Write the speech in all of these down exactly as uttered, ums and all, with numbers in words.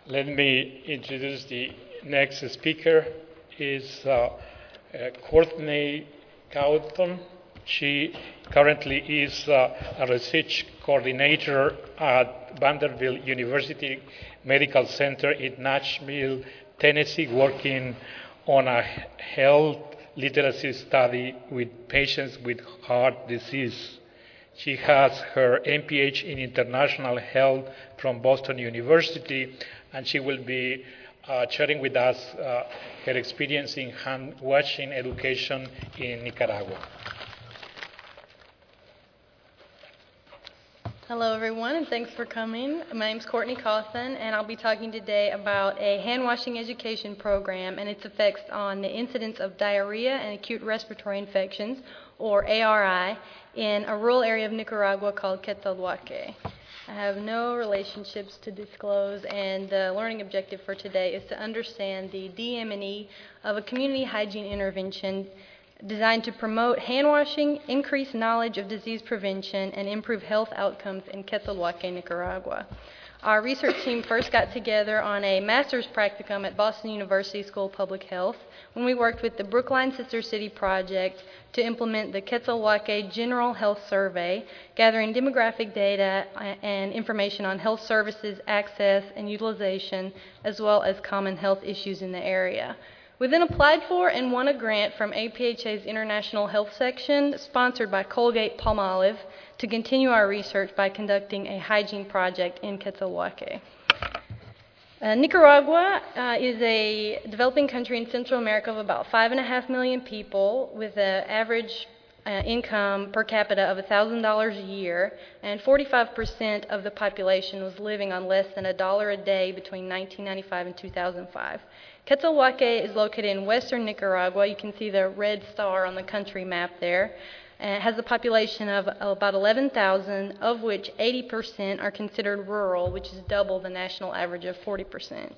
Let me introduce the next speaker. Is uh, uh, Courtney Cowton. She currently is uh, a research coordinator at Vanderbilt University Medical Center in Nashville, Tennessee, working on a health literacy study with patients with heart disease. She has her M P H in International Health from Boston University, and she will be uh, sharing with us uh, her experience in hand washing education in Nicaragua. Hello, everyone, and thanks for coming. My name is Courtney Cawthon, and I'll be talking today about a hand-washing education program and its effects on the incidence of diarrhea and acute respiratory infections, or A R I, in a rural area of Nicaragua called Quetzalhuaque. I have no relationships to disclose, and the learning objective for today is to understand the D M and E of a community hygiene intervention designed to promote hand washing, increase knowledge of disease prevention, and improve health outcomes in Quetzalhuaque, Nicaragua. Our research team first got together on a master's practicum at Boston University School of Public Health when we worked with the Brookline Sister City Project to implement the Quetzalhuaque General Health Survey, gathering demographic data and information on health services, access, and utilization, as well as common health issues in the area. We then applied for and won a grant from A P H A's International Health Section, sponsored by Colgate-Palmolive, to continue our research by conducting a hygiene project in Quetzalhuaque. Uh, Nicaragua uh, is a developing country in Central America of about five and a half million people, with an average uh, income per capita of one thousand dollars a year, and forty-five percent of the population was living on less than a dollar a day between nineteen ninety-five and two thousand five. Quetzalhuaque is located in western Nicaragua. You can see the red star on the country map there. And it has a population of about eleven thousand, of which eighty percent are considered rural, which is double the national average of forty percent.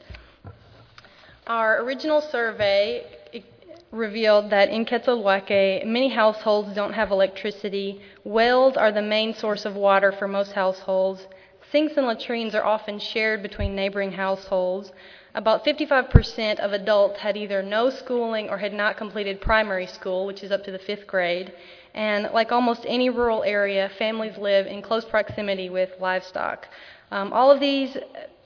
Our original survey revealed that in Quetzalhuaque, many households don't have electricity. Wells are the main source of water for most households. Sinks and latrines are often shared between neighboring households. About fifty-five percent of adults had either no schooling or had not completed primary school, which is up to the fifth grade. And like almost any rural area, families live in close proximity with livestock. Um, all of these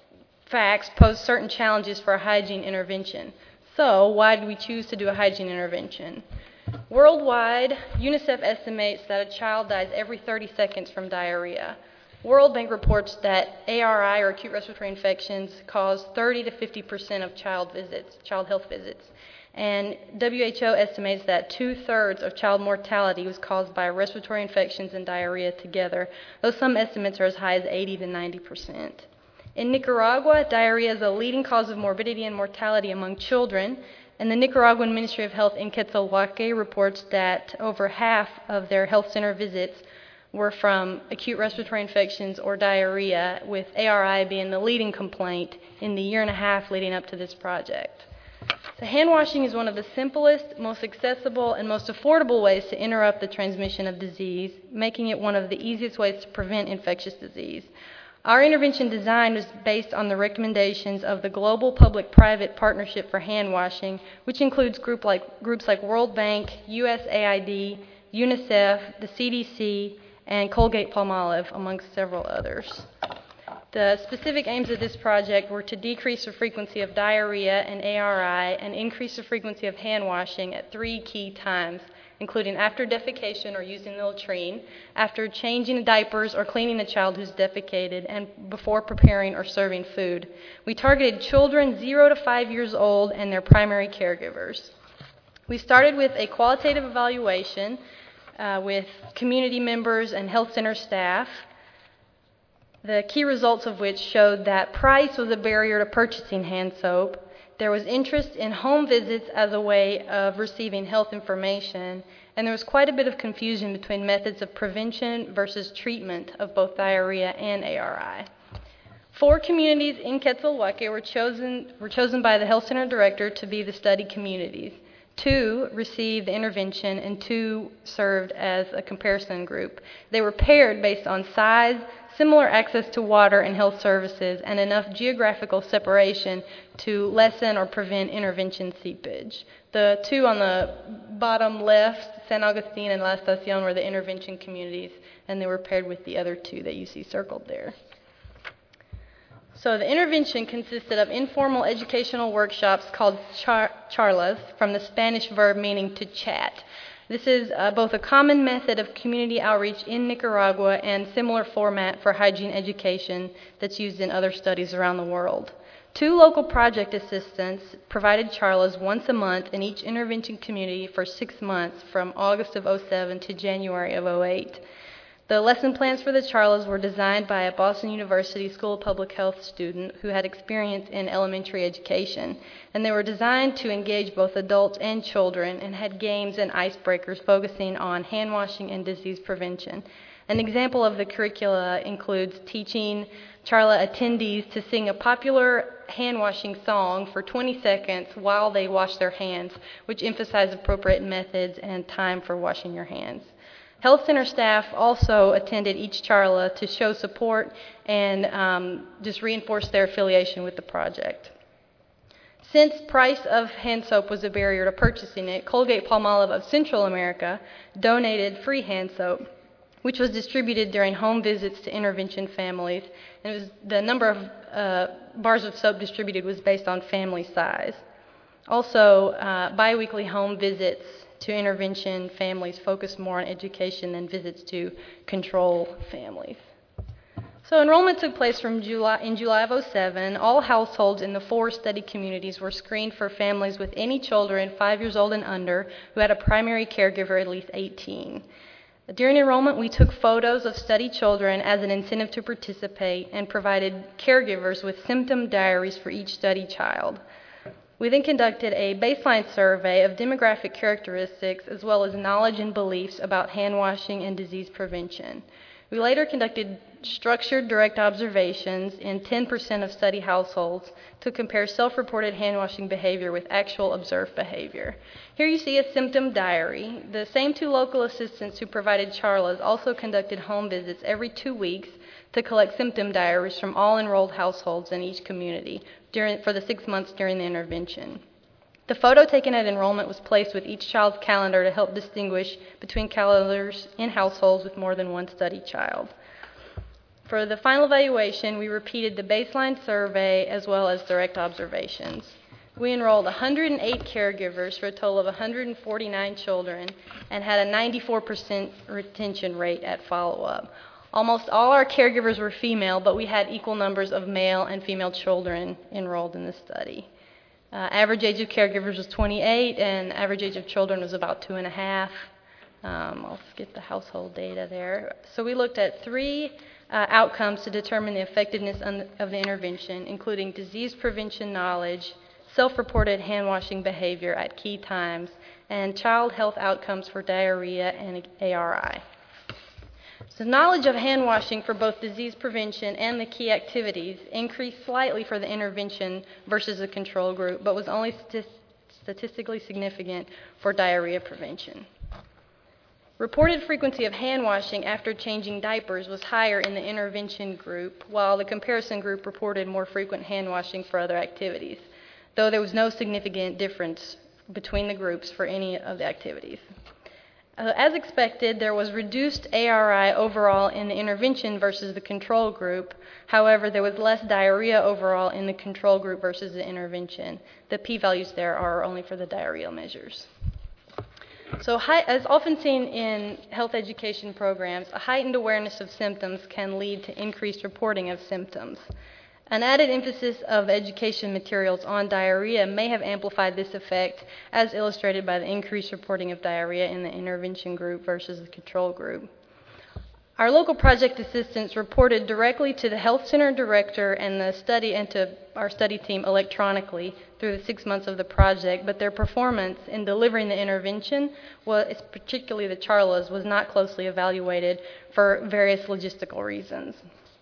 facts pose certain challenges for a hygiene intervention. So why did we choose to do a hygiene intervention? Worldwide, UNICEF estimates that a child dies every thirty seconds from diarrhea. World Bank reports that A R I, or acute respiratory infections, cause thirty to fifty percent of child visits, child health visits. And W H O estimates that two-thirds of child mortality was caused by respiratory infections and diarrhea together, though some estimates are as high as eighty to ninety percent. In Nicaragua, diarrhea is a leading cause of morbidity and mortality among children, and the Nicaraguan Ministry of Health in Quetzalhuaque reports that over half of their health center visits were from acute respiratory infections or diarrhea, with A R I being the leading complaint in the year and a half leading up to this project. So hand washing is one of the simplest, most accessible, and most affordable ways to interrupt the transmission of disease, making it one of the easiest ways to prevent infectious disease. Our intervention design was based on the recommendations of the Global Public-Private Partnership for Hand Washing, which includes group like, groups like World Bank, U S A I D, UNICEF, the C D C, and Colgate-Palmolive, amongst several others. The specific aims of this project were to decrease the frequency of diarrhea and A R I and increase the frequency of hand washing at three key times, including after defecation or using the latrine, after changing diapers or cleaning the child who's defecated, and before preparing or serving food. We targeted children zero to five years old and their primary caregivers. We started with a qualitative evaluation Uh, with community members and health center staff, the key results of which showed that price was a barrier to purchasing hand soap. There was interest in home visits as a way of receiving health information, and there was quite a bit of confusion between methods of prevention versus treatment of both diarrhea and A R I. Four communities in Quetzalhuaque were chosen, were chosen by the health center director to be the study communities. Two received the intervention, and two served as a comparison group. They were paired based on size, similar access to water and health services, and enough geographical separation to lessen or prevent intervention seepage. The two on the bottom left, San Agustin and La Estacion, were the intervention communities, and they were paired with the other two that you see circled there. So the intervention consisted of informal educational workshops called char- charlas, from the Spanish verb meaning to chat. This is uh, both a common method of community outreach in Nicaragua and similar format for hygiene education that's used in other studies around the world. Two local project assistants provided charlas once a month in each intervention community for six months from August of oh seven to January of oh eight. The lesson plans for the charlas were designed by a Boston University School of Public Health student who had experience in elementary education, and they were designed to engage both adults and children and had games and icebreakers focusing on hand washing and disease prevention. An example of the curricula includes teaching charla attendees to sing a popular hand-washing song for twenty seconds while they wash their hands, which emphasize appropriate methods and time for washing your hands. Health center staff also attended each charla to show support and um, just reinforce their affiliation with the project. Since price of hand soap was a barrier to purchasing it, Colgate-Palmolive of Central America donated free hand soap, which was distributed during home visits to intervention families. And it was the number of uh, bars of soap distributed was based on family size. Also, uh, biweekly home visits to intervention families focused more on education than visits to control families. So enrollment took place from July, in July of oh seven. All households in the four study communities were screened for families with any children five years old and under who had a primary caregiver at least eighteen. During enrollment, we took photos of study children as an incentive to participate and provided caregivers with symptom diaries for each study child. We then conducted a baseline survey of demographic characteristics as well as knowledge and beliefs about hand washing and disease prevention. We later conducted structured direct observations in ten percent of study households to compare self-reported hand washing behavior with actual observed behavior. Here you see a symptom diary. The same two local assistants who provided charlas also conducted home visits every two weeks to collect symptom diaries from all enrolled households in each community during, for the six months during the intervention. The photo taken at enrollment was placed with each child's calendar to help distinguish between calendars in households with more than one study child. For the final evaluation, we repeated the baseline survey as well as direct observations. We enrolled one hundred eight caregivers for a total of one hundred forty-nine children and had a ninety-four percent retention rate at follow-up. Almost all our caregivers were female, but we had equal numbers of male and female children enrolled in the study. Uh, average age of caregivers was twenty-eight, and average age of children was about two and a half. Um, I'll skip the household data there. So we looked at three uh, outcomes to determine the effectiveness of the intervention, including disease prevention knowledge, self-reported hand-washing behavior at key times, and child health outcomes for diarrhea and A R I. So knowledge of hand washing for both disease prevention and the key activities increased slightly for the intervention versus the control group, but was only st- statistically significant for diarrhea prevention. Reported frequency of hand washing after changing diapers was higher in the intervention group, while the comparison group reported more frequent hand washing for other activities, though there was no significant difference between the groups for any of the activities. Uh, as expected, there was reduced A R I overall in the intervention versus the control group. However, there was less diarrhea overall in the control group versus the intervention. The p-values there are only for the diarrhea measures. So high, as often seen in health education programs, a heightened awareness of symptoms can lead to increased reporting of symptoms. An added emphasis of education materials on diarrhea may have amplified this effect, as illustrated by the increased reporting of diarrhea in the intervention group versus the control group. Our local project assistants reported directly to the health center director and the study and to our study team electronically through the six months of the project, but their performance in delivering the intervention, was, particularly the charlas, was not closely evaluated for various logistical reasons.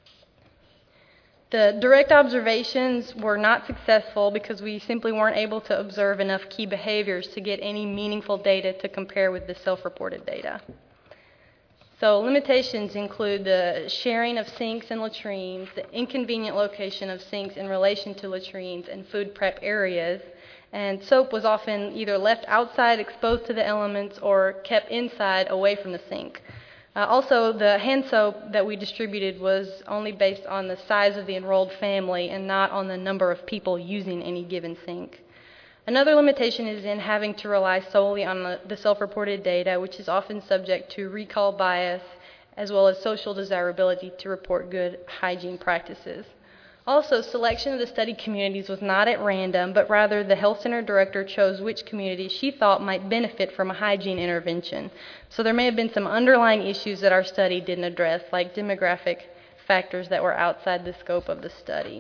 The direct observations were not successful because we simply weren't able to observe enough key behaviors to get any meaningful data to compare with the self-reported data. So limitations include the sharing of sinks and latrines, the inconvenient location of sinks in relation to latrines and food prep areas, and soap was often either left outside exposed to the elements or kept inside away from the sink. Uh, also, the hand soap that we distributed was only based on the size of the enrolled family and not on the number of people using any given sink. Another limitation is in having to rely solely on the, the self-reported data, which is often subject to recall bias as well as social desirability to report good hygiene practices. Also, selection of the study communities was not at random, but rather the health center director chose which communities she thought might benefit from a hygiene intervention. So there may have been some underlying issues that our study didn't address, like demographic factors that were outside the scope of the study.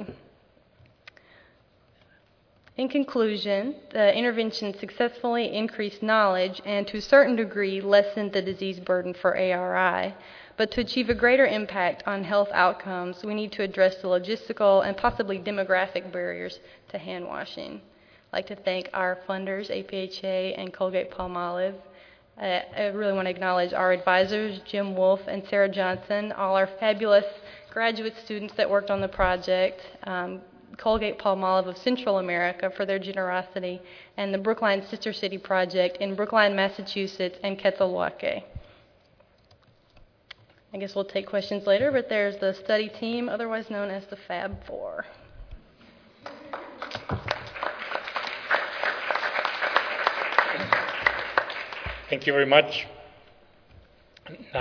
In conclusion, the intervention successfully increased knowledge and to a certain degree lessened the disease burden for A R I. But to achieve a greater impact on health outcomes, we need to address the logistical and possibly demographic barriers to hand washing. I'd like to thank our funders, A P H A and Colgate-Palmolive. Uh, I really want to acknowledge our advisors, Jim Wolf and Sarah Johnson, all our fabulous graduate students that worked on the project, um, Colgate-Palmolive of Central America for their generosity, and the Brookline Sister City Project in Brookline, Massachusetts, and Quetzalcoatl. I guess we'll take questions later, but there's the study team, otherwise known as the Fab Four. Thank you very much.